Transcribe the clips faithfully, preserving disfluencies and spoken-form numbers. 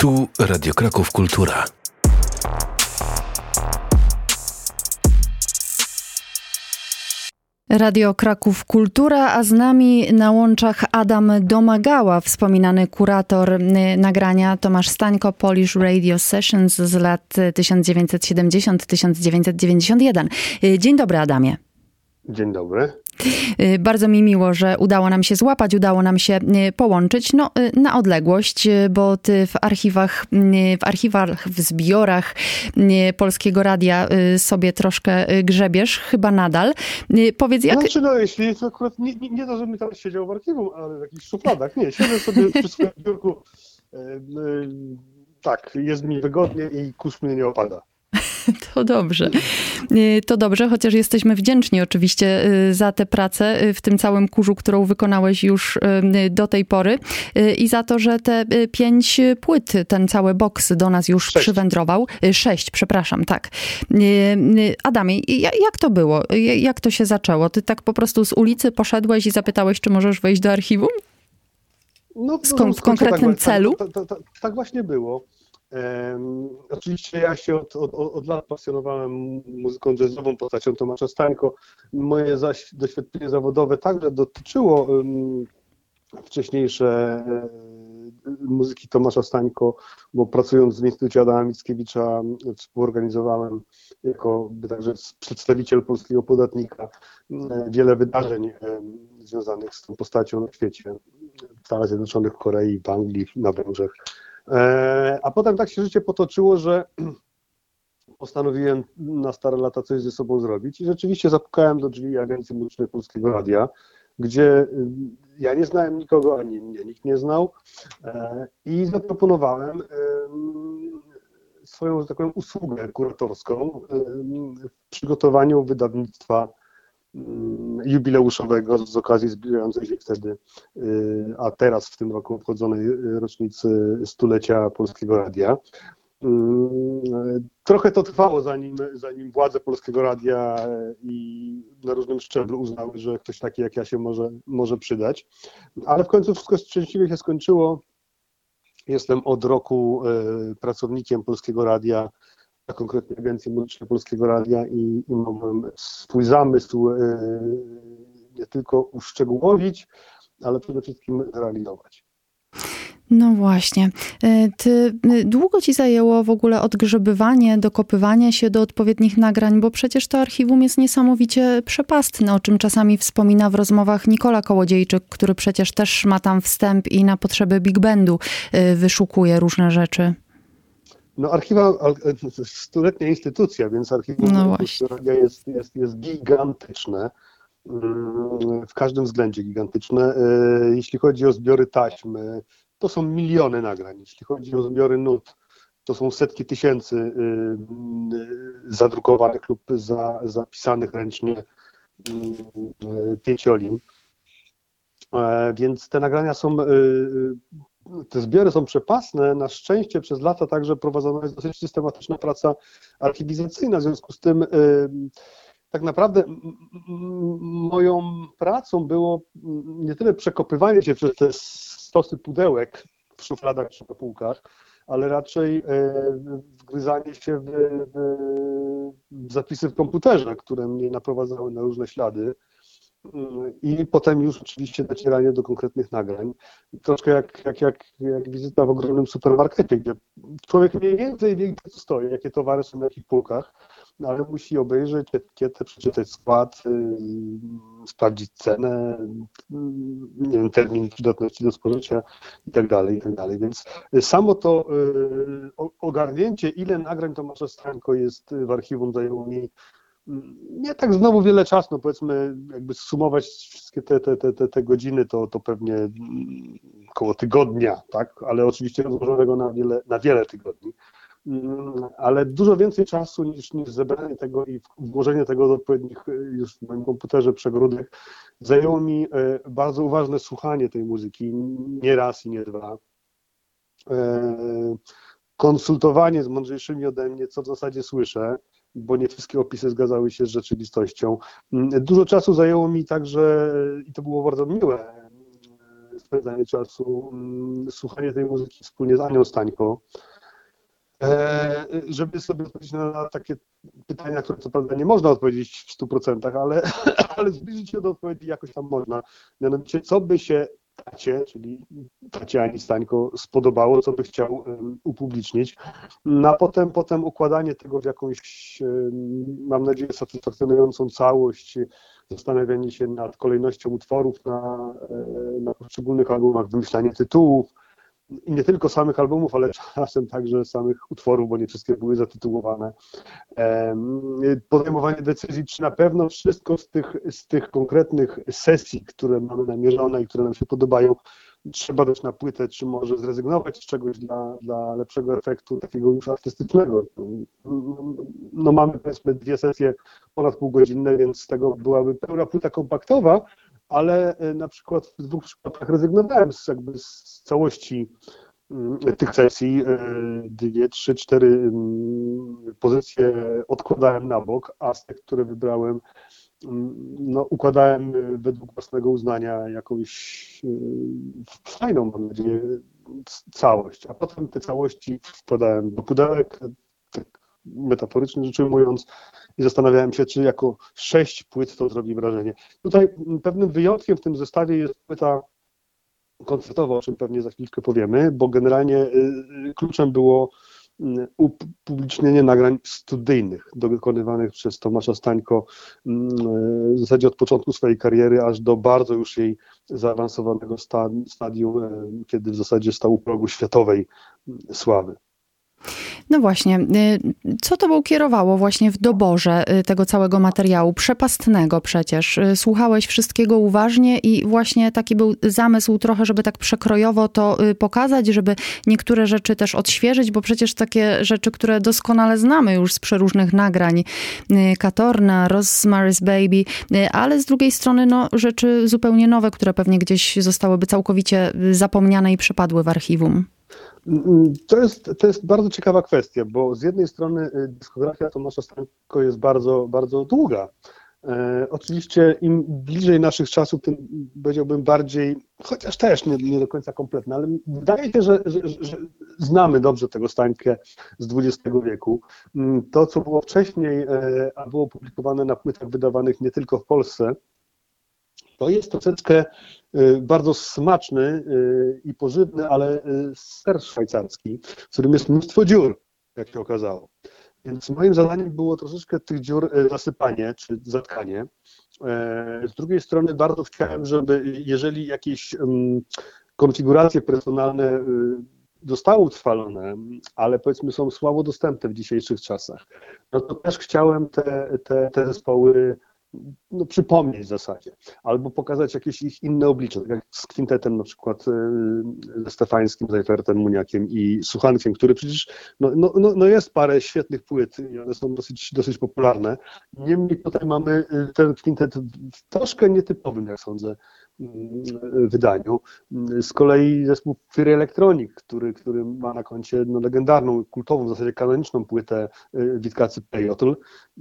Tu Radio Kraków Kultura. Radio Kraków Kultura, a z nami na łączach Adam Domagała, wspominany kurator nagrania Tomasz Stańko, Polish Radio Sessions z lat tysiąc dziewięćset siedemdziesiąt do tysiąc dziewięćset dziewięćdziesiąt jeden. Dzień dobry, Adamie. Dzień dobry. Bardzo mi miło, że udało nam się złapać, udało nam się połączyć, no na odległość, bo ty w archiwach, w archiwach, w zbiorach Polskiego Radia sobie troszkę grzebiesz, chyba nadal. Powiedz, jak... Znaczy, no, jeśli jest akurat, nie, nie, nie to, żebym tam siedział w archiwum, ale w jakichś szufladach, nie, siedzę sobie przy swoim biurku, yy, yy, tak, jest mi wygodnie i kurz mnie nie opada. To dobrze. To dobrze, chociaż jesteśmy wdzięczni oczywiście za tę pracę w tym całym kurzu, którą wykonałeś już do tej pory i za to, że te pięć płyt, ten cały boks do nas już Sześć. przywędrował. Sześć, przepraszam, tak. Adamie, jak to było? Jak to się zaczęło? Ty tak po prostu z ulicy poszedłeś i zapytałeś, czy możesz wejść do archiwum? No, w, kon- w konkretnym tak, celu? Tak, tak, tak, tak właśnie było. Um, oczywiście ja się od, od, od lat pasjonowałem muzyką jazzową, postacią Tomasza Stańko. Moje zaś doświadczenie zawodowe także dotyczyło um, wcześniejsze um, muzyki Tomasza Stańko, bo pracując w Instytucie Adama Mickiewicza współorganizowałem jako także przedstawiciel polskiego podatnika um, wiele wydarzeń um, związanych z tą postacią na świecie, w Stanach Zjednoczonych, w Korei, w Anglii, na Węgrzech. A potem tak się życie potoczyło, że postanowiłem na stare lata coś ze sobą zrobić i rzeczywiście zapukałem do drzwi Agencji Muzycznej Polskiego Radia, gdzie ja nie znałem nikogo, ani mnie nikt nie znał i zaproponowałem swoją, że tak powiem, usługę kuratorską w przygotowaniu wydawnictwa jubileuszowego z okazji zbliżającej się wtedy, a teraz w tym roku obchodzonej rocznicy stulecia Polskiego Radia. Trochę to trwało, zanim, zanim władze Polskiego Radia i na różnym szczeblu uznały, że ktoś taki jak ja się może, może przydać, ale w końcu wszystko szczęśliwie się skończyło. Jestem od roku pracownikiem Polskiego Radia, a konkretnie Agencji Muzycznej Polskiego Radia i, i mogłem swój zamysł y, nie tylko uszczegółowić, ale przede wszystkim zrealizować. No właśnie. Ty, długo ci zajęło w ogóle odgrzebywanie, dokopywanie się do odpowiednich nagrań, bo przecież to archiwum jest niesamowicie przepastne, o czym czasami wspomina w rozmowach Nikola Kołodziejczyk, który przecież też ma tam wstęp i na potrzeby big bandu wyszukuje różne rzeczy. No archiwa, stuletnia instytucja, więc archiwum no Radia jest, jest, jest gigantyczne, w każdym względzie gigantyczne. Jeśli chodzi o zbiory taśm, to są miliony nagrań. Jeśli chodzi o zbiory nut, to są setki tysięcy zadrukowanych lub za, zapisanych ręcznie pięciolim. Więc te nagrania są... Te zbiory są przepastne. Na szczęście przez lata także prowadzona jest dosyć systematyczna praca archiwizacyjna. W związku z tym yy, tak naprawdę m, m, moją pracą było nie tyle przekopywanie się przez te stosy pudełek w szufladach czy na półkach, ale raczej yy, wgryzanie się w, w, w zapisy w komputerze, które mnie naprowadzały na różne ślady. I potem już oczywiście docieranie do konkretnych nagrań. Troszkę jak, jak, jak, jak wizyta w ogromnym supermarkecie, gdzie człowiek mniej więcej wie, gdzie to stoi, jakie towary są na jakich półkach, ale musi obejrzeć etykietę, przeczytać skład, yy, sprawdzić cenę, yy, nie wiem, termin przydatności do spożycia i tak dalej, i tak dalej. Więc samo to yy, ogarnięcie, ile nagrań Tomasza Stańko jest w archiwum, zajęło mi nie tak znowu wiele czasu, no powiedzmy, jakby sumować wszystkie te, te, te, te godziny, to, to pewnie około tygodnia, tak, ale oczywiście rozłożonego na wiele, na wiele tygodni, ale dużo więcej czasu niż, niż zebranie tego i włożenie tego do odpowiednich już w moim komputerze przegródek zajęło mi bardzo uważne słuchanie tej muzyki, nie raz i nie dwa, konsultowanie z mądrzejszymi ode mnie, co w zasadzie słyszę, bo nie wszystkie opisy zgadzały się z rzeczywistością. Dużo czasu zajęło mi także, i to było bardzo miłe, spędzanie czasu, mm, słuchanie tej muzyki wspólnie z Anią Stańko, e, żeby sobie odpowiedzieć na, na takie pytania, które co prawda nie można odpowiedzieć w stu procentach, ale, ale zbliżyć się do odpowiedzi jakoś tam można. Mianowicie, co by się tacie, czyli tacie Ani Stańko spodobało, co by chciał um, upublicznić. No a potem, potem układanie tego w jakąś, um, mam nadzieję, satysfakcjonującą całość, zastanawianie się nad kolejnością utworów na, na poszczególnych albumach, wymyślanie tytułów i nie tylko samych albumów, ale czasem także samych utworów, bo nie wszystkie były zatytułowane. Podejmowanie decyzji, czy na pewno wszystko z tych, z tych konkretnych sesji, które mamy namierzone i które nam się podobają, trzeba dać na płytę, czy może zrezygnować z czegoś dla, dla lepszego efektu, takiego już artystycznego. No mamy powiedzmy dwie sesje ponad półgodzinne, więc z tego byłaby pełna płyta kompaktowa, ale na przykład w dwóch przypadkach rezygnowałem z, jakby z całości tych sesji, dwie, trzy, cztery pozycje odkładałem na bok, a z tych, które wybrałem, no, układałem według własnego uznania jakąś fajną, mam nadzieję, całość, a potem te całości wkładałem do pudełek, tak metaforycznie rzecz ujmując, i zastanawiałem się, czy jako sześć płyt to zrobi wrażenie. Tutaj pewnym wyjątkiem w tym zestawie jest płyta koncertowa, o czym pewnie za chwilkę powiemy, bo generalnie kluczem było upublicznienie nagrań studyjnych, dokonywanych przez Tomasza Stańko w zasadzie od początku swojej kariery, aż do bardzo już jej zaawansowanego stadium, kiedy w zasadzie stał u progu światowej sławy. No właśnie, co tobą kierowało właśnie w doborze tego całego materiału, przepastnego przecież? Słuchałeś wszystkiego uważnie i właśnie taki był zamysł trochę, żeby tak przekrojowo to pokazać, żeby niektóre rzeczy też odświeżyć, bo przecież takie rzeczy, które doskonale znamy już z przeróżnych nagrań, Katorna, Rosemary's Baby, ale z drugiej strony no, rzeczy zupełnie nowe, które pewnie gdzieś zostałyby całkowicie zapomniane i przepadły w archiwum. To jest, to jest bardzo ciekawa kwestia, bo z jednej strony dyskografia Tomasza Stańko jest bardzo, bardzo długa. E, oczywiście im bliżej naszych czasów, tym powiedziałbym bardziej, chociaż też nie, nie do końca kompletne, ale wydaje się, że, że, że znamy dobrze tego Stańkę z dwudziestego wieku. To, co było wcześniej, e, a było publikowane na płytach wydawanych nie tylko w Polsce, to jest troszeczkę bardzo smaczny i pożywny, ale ser szwajcarski, w którym jest mnóstwo dziur, jak się okazało. Więc moim zadaniem było troszeczkę tych dziur zasypanie czy zatkanie. Z drugiej strony bardzo chciałem, żeby jeżeli jakieś konfiguracje personalne zostały utrwalone, ale powiedzmy są słabo dostępne w dzisiejszych czasach, no to też chciałem te, te, te zespoły no, przypomnieć w zasadzie, albo pokazać jakieś ich inne oblicze, tak jak z kwintetem na przykład ze Stefańskim, Zajfertem, Muniakiem i Suchankiem, który przecież no, no, no jest parę świetnych płyt i one są dosyć, dosyć popularne. Niemniej tutaj mamy ten kwintet w troszkę nietypowym, jak sądzę, wydaniu. Z kolei zespół Fury Electronic, który, który ma na koncie no, legendarną, kultową, w zasadzie kanoniczną płytę Witkacy Pejotl,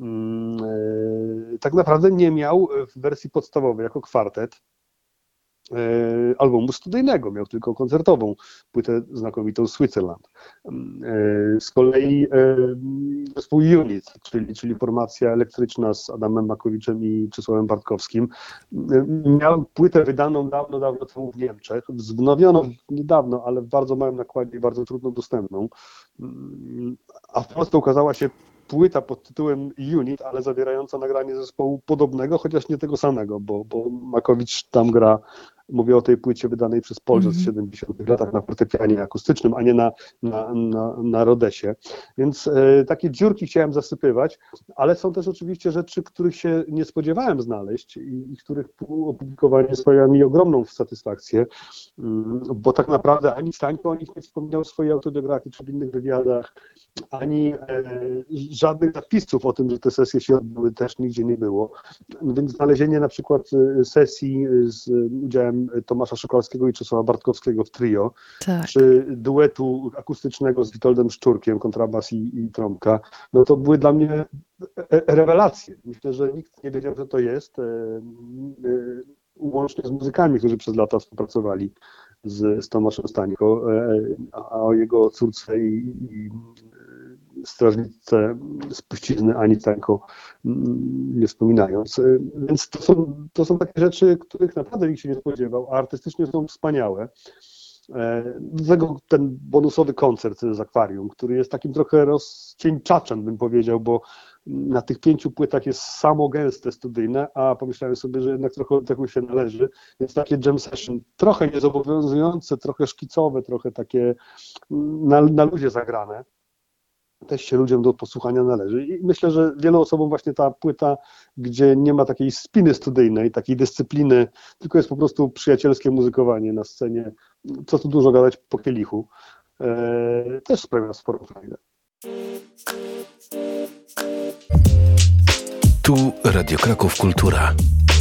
tak naprawdę nie miał w wersji podstawowej jako kwartet albumu studyjnego, miał tylko koncertową płytę znakomitą Switzerland. Z kolei zespół Unit, czyli, czyli formacja elektryczna z Adamem Makowiczem i Czesławem Bartkowskim, miał płytę wydaną dawno, dawno temu w Niemczech, wznowioną niedawno, ale w bardzo małym nakładzie i bardzo trudno dostępną, a w Polsce ukazała się płyta pod tytułem Unit, ale zawierająca nagranie zespołu podobnego, chociaż nie tego samego, bo, bo Makowicz tam gra, mówię o tej płycie wydanej przez Polsce mm-hmm. w siedemdziesiątych latach na fortepianie akustycznym, a nie na, na, na, na Rodesie. Więc e, takie dziurki chciałem zasypywać, ale są też oczywiście rzeczy, których się nie spodziewałem znaleźć i, i których opublikowanie sprawia mi ogromną satysfakcję, mm, bo tak naprawdę ani Stańko o nich nie wspomniał w swojej autobiografii czy w innych wywiadach, ani e, żadnych zapisów o tym, że te sesje się odbyły, też nigdzie nie było. Więc znalezienie na przykład sesji z udziałem Tomasza Szokalskiego i Czesława Bartkowskiego w trio, tak. czy duetu akustycznego z Witoldem Szczurkiem, kontrabas i, i trąbka, no to były dla mnie rewelacje. Myślę, że nikt nie wiedział, że to jest. łącznie z muzykami, którzy przez lata współpracowali z, z Tomaszem Stańko, a o jego córce i, i strażniczce spuścizny Ani Stańko nie wspominając. Więc to są, to są takie rzeczy, których naprawdę nikt się nie spodziewał, a artystycznie są wspaniałe. Do tego ten bonusowy koncert z Akwarium, który jest takim trochę rozcieńczaczem, bym powiedział, bo na tych pięciu płytach jest samo gęste studyjne, a pomyślałem sobie, że jednak trochę tego się należy, więc takie jam session, trochę niezobowiązujące, trochę szkicowe, trochę takie na, na luzie zagrane, też się ludziom do posłuchania należy i myślę, że wielu osobom właśnie ta płyta, gdzie nie ma takiej spiny studyjnej, takiej dyscypliny, tylko jest po prostu przyjacielskie muzykowanie na scenie, co tu dużo gadać po kielichu, e, też sprawia sporą frajdę. Tu Radio Kraków Kultura.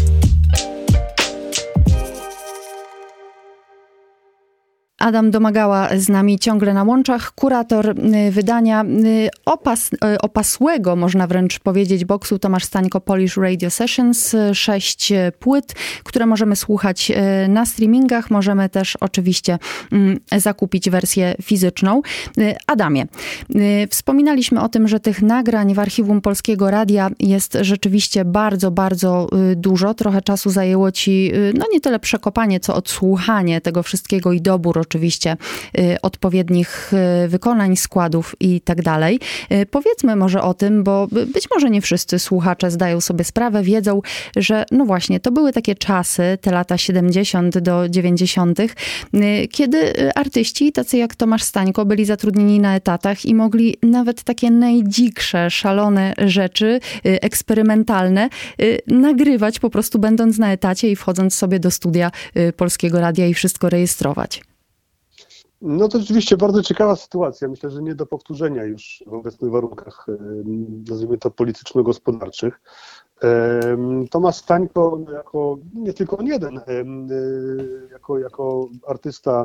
Adam Domagała z nami ciągle na łączach, kurator wydania opas, opasłego, można wręcz powiedzieć, boksu Tomasz Stańko Polish Radio Sessions. Sześć płyt, które możemy słuchać na streamingach. Możemy też oczywiście zakupić wersję fizyczną. Adamie, wspominaliśmy o tym, że tych nagrań w archiwum Polskiego Radia jest rzeczywiście bardzo, bardzo dużo. Trochę czasu zajęło ci, no nie tyle przekopanie, co odsłuchanie tego wszystkiego i dobór oczywiście y, odpowiednich y, wykonań, składów i tak dalej. Y, powiedzmy może o tym, bo być może nie wszyscy słuchacze zdają sobie sprawę, wiedzą, że no właśnie, to były takie czasy, te lata siedemdziesiąte do dziewięćdziesiąte, y, kiedy artyści, tacy jak Tomasz Stańko, byli zatrudnieni na etatach i mogli nawet takie najdziksze, szalone rzeczy, y, eksperymentalne, y, nagrywać po prostu będąc na etacie i wchodząc sobie do studia y, Polskiego Radia i wszystko rejestrować. No to rzeczywiście bardzo ciekawa sytuacja. Myślę, że nie do powtórzenia już w obecnych warunkach, nazwijmy to polityczno-gospodarczych. Tomasz Stańko jako, nie tylko on jeden, jako, jako artysta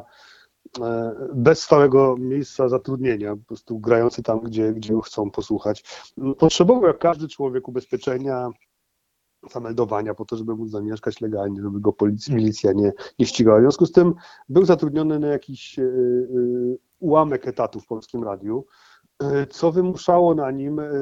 bez stałego miejsca zatrudnienia, po prostu grający tam, gdzie, gdzie chcą posłuchać, potrzebował jak każdy człowiek ubezpieczenia, zameldowania po to, żeby móc zamieszkać legalnie, żeby go policja, milicja nie, nie ścigała. W związku z tym był zatrudniony na jakiś y, ułamek etatu w Polskim Radiu, y, co wymuszało na nim y,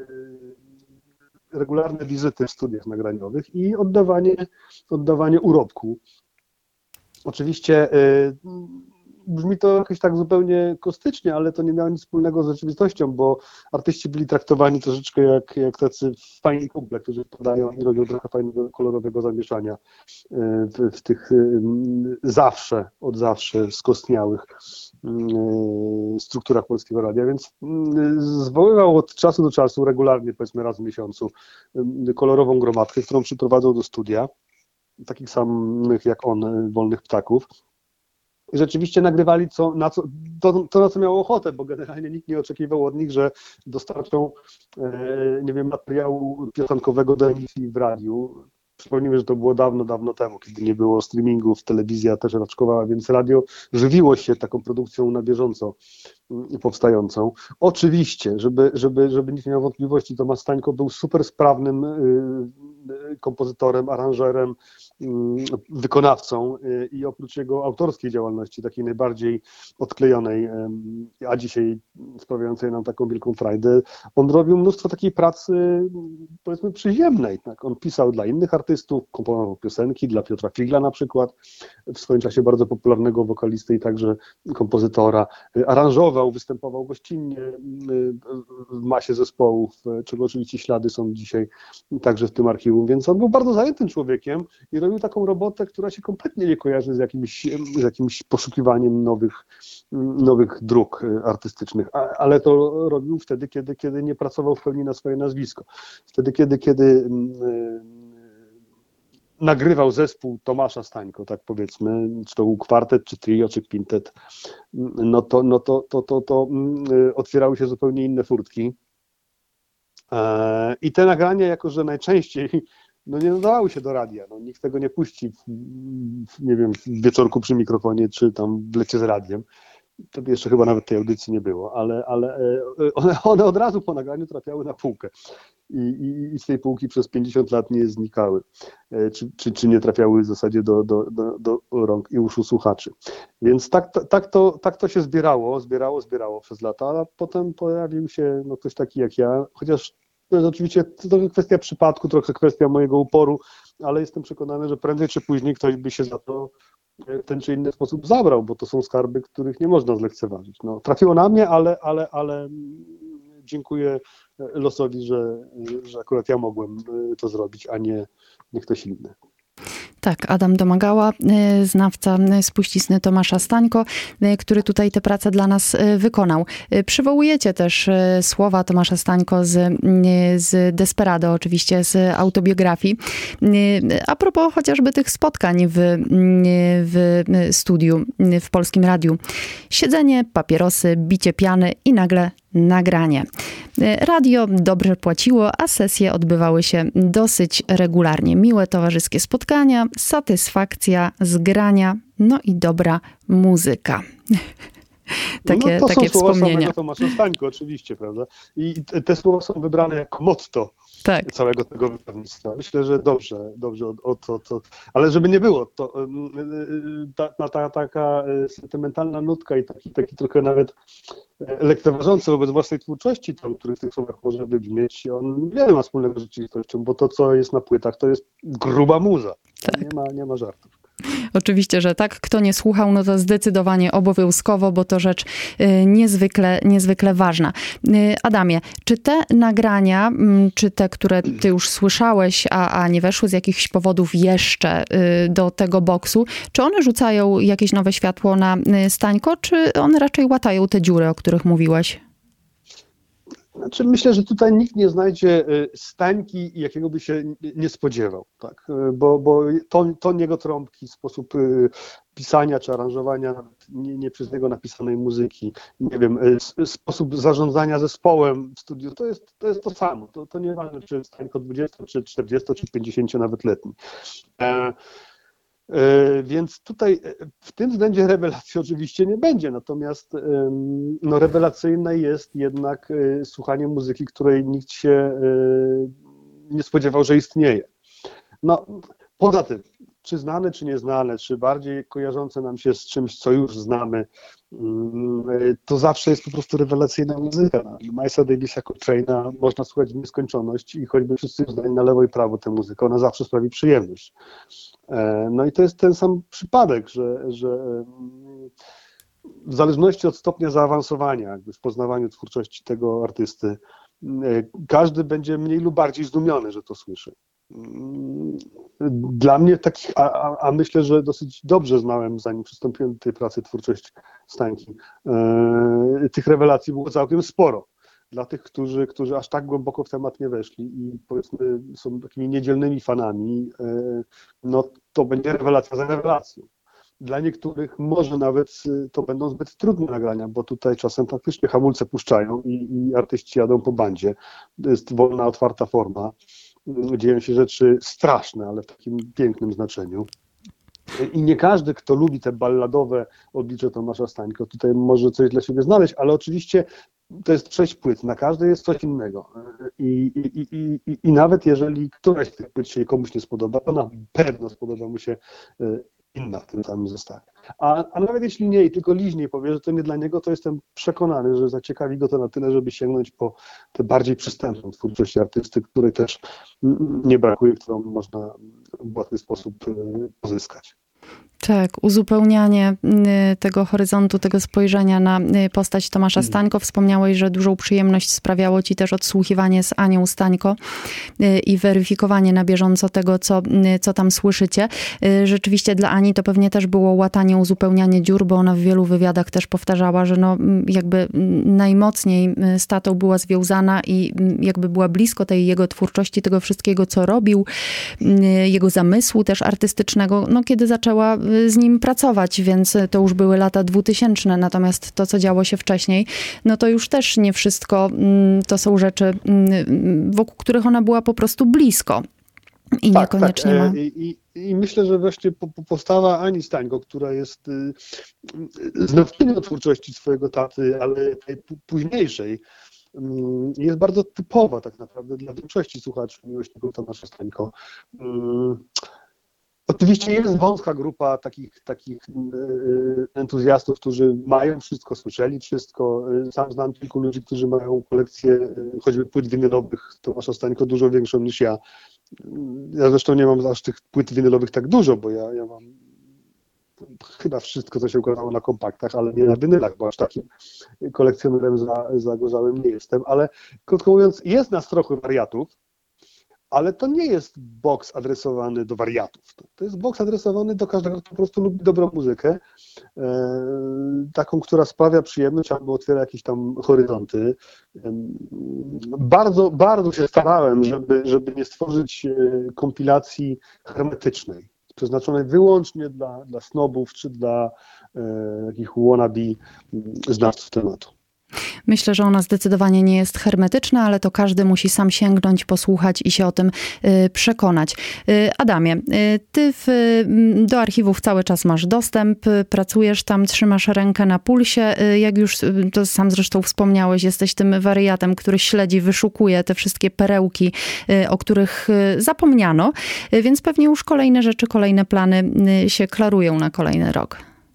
regularne wizyty w studiach nagraniowych i oddawanie, oddawanie urobku. Oczywiście y, brzmi to jakoś tak zupełnie kostycznie, ale to nie miało nic wspólnego z rzeczywistością, bo artyści byli traktowani troszeczkę jak, jak tacy fajni kumple, którzy podają i robią trochę fajnego, kolorowego zamieszania w, w tych zawsze, od zawsze skostniałych strukturach Polskiego Radia, więc zwoływał od czasu do czasu, regularnie, powiedzmy raz w miesiącu, kolorową gromadkę, którą przyprowadzał do studia, takich samych jak on, wolnych ptaków. I rzeczywiście nagrywali co, na co, to, to, na co miało ochotę, bo generalnie nikt nie oczekiwał od nich, że dostarczą, e, nie wiem, materiału piosenkowego do emisji w radiu. Przypomnijmy, że to było dawno, dawno temu, kiedy nie było streamingów, telewizja też raczkowała, więc radio żywiło się taką produkcją na bieżąco powstającą. Oczywiście, żeby, żeby, żeby nikt nie miał wątpliwości, Tomasz Stańko był super sprawnym y, kompozytorem, aranżerem, y, wykonawcą y, i oprócz jego autorskiej działalności, takiej najbardziej odklejonej, y, a dzisiaj sprawiającej nam taką wielką frajdę, on robił mnóstwo takiej pracy, powiedzmy, przyziemnej. Tak? On pisał dla innych artystów, komponował piosenki, dla Piotra Figla na przykład, w swoim czasie bardzo popularnego wokalisty i także kompozytora, y, aranżował, występował gościnnie w masie zespołów, czego oczywiście ślady są dzisiaj także w tym archiwum, więc on był bardzo zajętym człowiekiem i robił taką robotę, która się kompletnie nie kojarzy z jakimś, z jakimś poszukiwaniem nowych, nowych dróg artystycznych, ale to robił wtedy, kiedy, kiedy nie pracował w pełni na swoje nazwisko. Wtedy, kiedy, kiedy nagrywał zespół Tomasza Stańko, tak powiedzmy, czy to był kwartet, czy trio, czy kwintet, no to, no to, to, to, to otwierały się zupełnie inne furtki. I te nagrania, jako że najczęściej no nie nadawały się do radia, no nikt tego nie puści, w, nie wiem, w wieczorku przy mikrofonie, czy tam w lecie z radiem, wtedy jeszcze chyba nawet tej audycji nie było, ale, ale one, one od razu po nagraniu trafiały na półkę i, i, i z tej półki przez pięćdziesiąt lat nie znikały, czy, czy, czy nie trafiały w zasadzie do, do, do, do rąk i uszu słuchaczy. Więc tak, tak, to, tak to się zbierało, zbierało, zbierało przez lata, a potem pojawił się no, ktoś taki jak ja, chociaż to jest oczywiście trochę kwestia przypadku, trochę kwestia mojego uporu, ale jestem przekonany, że prędzej czy później ktoś by się za to w ten czy inny sposób zabrał, bo to są skarby, których nie można zlekceważyć. No, trafiło na mnie, ale, ale, ale dziękuję losowi, że, że akurat ja mogłem to zrobić, a nie, nie ktoś inny. Tak, Adam Domagała, znawca spuścizny Tomasza Stańko, który tutaj tę pracę dla nas wykonał. Przywołujecie też słowa Tomasza Stańko z, z Desperado, oczywiście z autobiografii. A propos chociażby tych spotkań w, w studiu, w Polskim Radiu. Siedzenie, papierosy, bicie piany i nagle nagranie. Radio dobrze płaciło, a sesje odbywały się dosyć regularnie. Miłe towarzyskie spotkania, satysfakcja z grania, no i dobra muzyka. Takie, no to takie są słowa wspomnienia. samego Tomasza Stańko, oczywiście, prawda? I te słowa są wybrane jako motto tak. całego tego wydawnictwa. Myślę, że dobrze, dobrze o, o to, to, ale żeby nie było, to ta, ta, taka sentymentalna nutka i taki, taki trochę nawet lekceważący wobec własnej twórczości, tam, który w tych słowach może wybrzmieć, on wiele ma wspólnego z rzeczywistością, bo to, co jest na płytach, to jest gruba muza. Tak. Nie ma, nie ma żartów. Oczywiście, że tak. Kto nie słuchał, no to zdecydowanie obowiązkowo, bo to rzecz y, niezwykle, niezwykle ważna. Y, Adamie, czy te nagrania, y, czy te, które ty już słyszałeś, a, a nie weszły z jakichś powodów jeszcze y, do tego boksu, czy one rzucają jakieś nowe światło na y, Stańko, czy one raczej łatają te dziury, o których mówiłeś? Znaczy, myślę, że tutaj nikt nie znajdzie Stańki, jakiego by się nie spodziewał, tak? bo, bo ton, ton jego trąbki, sposób pisania czy aranżowania nie, nie przez niego napisanej muzyki, nie wiem, sposób zarządzania zespołem w studiu, to jest to, jest to samo. To, to nie ważne, czy Stańko dwudziesto, czy czterdziesto, czy pięćdziesięcio nawet letni. E, Więc tutaj w tym względzie rewelacji oczywiście nie będzie, natomiast no, rewelacyjne jest jednak słuchanie muzyki, której nikt się nie spodziewał, że istnieje. No, poza tym, czy znane, czy nieznane, czy bardziej kojarzące nam się z czymś, co już znamy, to zawsze jest po prostu rewelacyjna muzyka. No, Milesa Davisa Coltrane'a można słuchać w nieskończoność i choćby wszyscy zdali na lewo i prawo tę muzykę, ona zawsze sprawi przyjemność. No i to jest ten sam przypadek, że, że w zależności od stopnia zaawansowania jakby w poznawaniu twórczości tego artysty, każdy będzie mniej lub bardziej zdumiony, że to słyszy. Dla mnie takich, a, a, a myślę, że dosyć dobrze znałem, zanim przystąpiłem do tej pracy, twórczość Stańki, e, tych rewelacji było całkiem sporo. Dla tych, którzy, którzy aż tak głęboko w temat nie weszli i powiedzmy są takimi niedzielnymi fanami, e, no to będzie rewelacja za rewelacją. Dla niektórych może nawet to będą zbyt trudne nagrania, bo tutaj czasem faktycznie hamulce puszczają i, i artyści jadą po bandzie. To jest wolna, otwarta forma. Dzieją się rzeczy straszne, ale w takim pięknym znaczeniu. I nie każdy, kto lubi te balladowe oblicze Tomasza Stańko, tutaj może coś dla siebie znaleźć, ale oczywiście to jest sześć płyt, na każdej jest coś innego. I, i, i, i, i nawet jeżeli któraś z tych płyt się komuś nie spodoba, to na pewno spodoba mu się inna w tym samym zestawie. A, a nawet jeśli nie i tylko liźniej powie, że to nie dla niego, to jestem przekonany, że zaciekawi go to na tyle, żeby sięgnąć po tę bardziej przystępną twórczość artysty, której też nie brakuje, którą można w łatwy sposób pozyskać. Tak, uzupełnianie tego horyzontu, tego spojrzenia na postać Tomasza Stańko. Wspomniałeś, że dużą przyjemność sprawiało ci też odsłuchiwanie z Anią Stańko i weryfikowanie na bieżąco tego, co, co tam słyszycie. Rzeczywiście dla Ani to pewnie też było łatanie, uzupełnianie dziur, bo ona w wielu wywiadach też powtarzała, że no jakby najmocniej z tatą była związana i jakby była blisko tej jego twórczości, tego wszystkiego, co robił, jego zamysłu też artystycznego, no kiedy zaczęła z nim pracować, więc to już były lata dwutysięczne, natomiast to, co działo się wcześniej, no to już też nie wszystko, to są rzeczy, wokół których ona była po prostu blisko. I tak, niekoniecznie tak. ma... I, i, I myślę, że właśnie postawa Ani Stańko, która jest y, znawczynią twórczości swojego taty, ale tej późniejszej, y, jest bardzo typowa tak naprawdę dla większości słuchaczy, miłośników Tomasza Stańko. Y, Oczywiście jest wąska grupa takich, takich entuzjastów, którzy mają wszystko, słyszeli wszystko. Sam znam kilku ludzi, którzy mają kolekcję choćby płyt winylowych Tomasza Stańko dużo większą niż ja. Ja zresztą nie mam aż tych płyt winylowych tak dużo, bo ja, ja mam chyba wszystko, co się ukazało na kompaktach, ale nie na winylach, bo aż takim kolekcjonerem za, zagorzałym nie jestem. Ale krótko mówiąc, jest nas trochę wariatów, ale to nie jest boks adresowany do wariatów. To jest boks adresowany do każdego, kto po prostu lubi dobrą muzykę, e, taką, która sprawia przyjemność albo otwiera jakieś tam horyzonty. E, bardzo, bardzo się starałem, żeby, żeby nie stworzyć kompilacji hermetycznej, przeznaczonej wyłącznie dla, dla snobów czy dla e, takich wannabe znawców tematu. Myślę, że ona zdecydowanie nie jest hermetyczna, ale to każdy musi sam sięgnąć, posłuchać i się o tym y, przekonać. Y, Adamie, y, ty w, do archiwów cały czas masz dostęp, y, pracujesz tam, trzymasz rękę na pulsie. Y, jak już y, to sam zresztą wspomniałeś, jesteś tym wariatem, który śledzi, wyszukuje te wszystkie perełki, y, o których y, zapomniano, y, więc pewnie już kolejne rzeczy, kolejne plany y, się klarują na kolejny rok.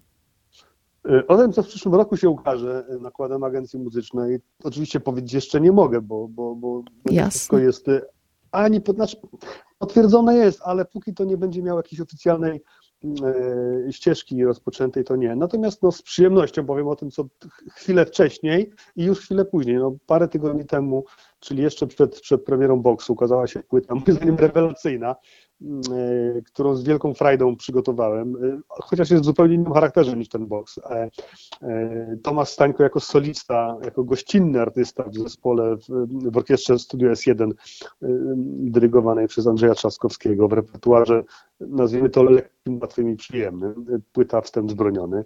O tym, co w przyszłym roku się ukaże nakładem agencji muzycznej, oczywiście powiedzieć jeszcze nie mogę, bo, bo, bo wszystko jest ani pod, znaczy, potwierdzone jest, ale póki to nie będzie miało jakiejś oficjalnej e, ścieżki rozpoczętej, to nie. Natomiast no, z przyjemnością powiem o tym, co chwilę wcześniej i już chwilę później. No, parę tygodni temu, czyli jeszcze przed, przed premierą Boxu, ukazała się płyta, moim zdaniem rewelacyjna, którą z wielką frajdą przygotowałem, chociaż jest w zupełnie innym charakterze niż ten box. Tomasz Stańko jako solista, jako gościnny artysta w zespole, w, w orkiestrze Studio S jeden dyrygowanej przez Andrzeja Trzaskowskiego, w repertuarze, nazwijmy to lekkim, łatwym i przyjemnym. Płyta Wstęp wzbroniony.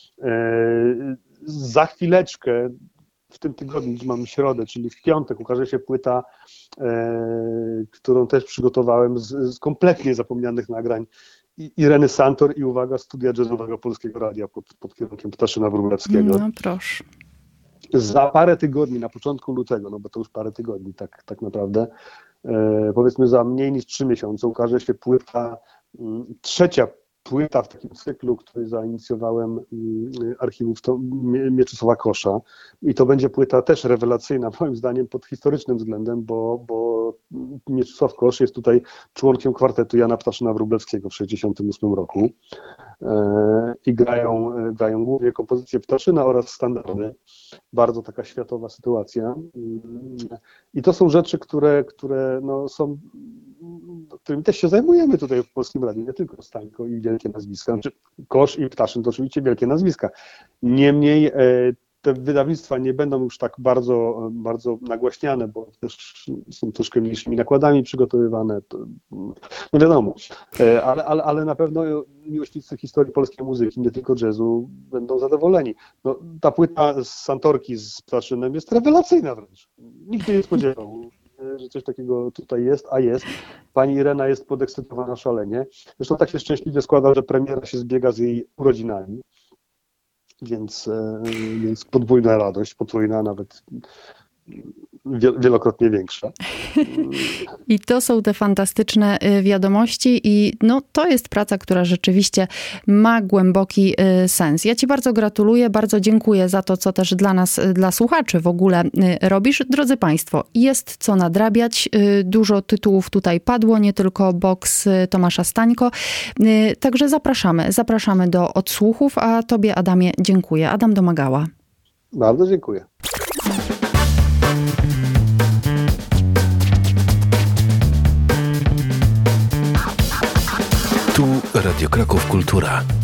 Za chwileczkę, w tym tygodniu, mamy środę, czyli w piątek, ukaże się płyta, e, którą też przygotowałem z, z kompletnie zapomnianych nagrań Ireny Santor i uwaga, studia jazzowego Polskiego Radia pod, pod kierunkiem Ptaszyna Wróblewskiego. No proszę. Za parę tygodni, na początku lutego, no bo to już parę tygodni tak, tak naprawdę, e, powiedzmy za mniej niż trzy miesiące ukaże się płyta, m, trzecia płyta w takim cyklu, który zainicjowałem archiwów Mieczysława Kosza. I to będzie płyta też rewelacyjna, moim zdaniem, pod historycznym względem, bo, bo Mieczysław Kosz jest tutaj członkiem kwartetu Jana Ptaszyna Wróblewskiego w sześćdziesiątym ósmym roku. I grają, grają głównie kompozycje Ptaszyna oraz standardy. Bardzo taka światowa sytuacja. I to są rzeczy, które, które no są, którymi też się zajmujemy tutaj w Polskim Radiu, nie tylko Stańko i wielkie nazwiska. Znaczy, Kosz i Ptaszyn to oczywiście wielkie nazwiska. Niemniej te wydawnictwa nie będą już tak bardzo, bardzo nagłaśniane, bo też są troszkę mniejszymi nakładami przygotowywane. To, no wiadomo, ale, ale, ale na pewno miłośnicy historii polskiej muzyki, nie tylko jazzu, będą zadowoleni. No, ta płyta z Santorki z Ptaszynem jest rewelacyjna wręcz. Nikt się nie spodziewał, że coś takiego tutaj jest, a jest. Pani Irena jest podekscytowana szalenie. Zresztą tak się szczęśliwie składa, że premiera się zbiega z jej urodzinami. Więc, więc podwójna radość, potrójna, nawet wielokrotnie większa. I to są te fantastyczne wiadomości i no, to jest praca, która rzeczywiście ma głęboki sens. Ja ci bardzo gratuluję, bardzo dziękuję za to, co też dla nas, dla słuchaczy w ogóle robisz. Drodzy Państwo, jest co nadrabiać. Dużo tytułów tutaj padło, nie tylko boks Tomasza Stańko. Także zapraszamy, zapraszamy do odsłuchów, a tobie, Adamie, dziękuję. Adam Domagała. Bardzo dziękuję. Tu Radio Kraków Kultura.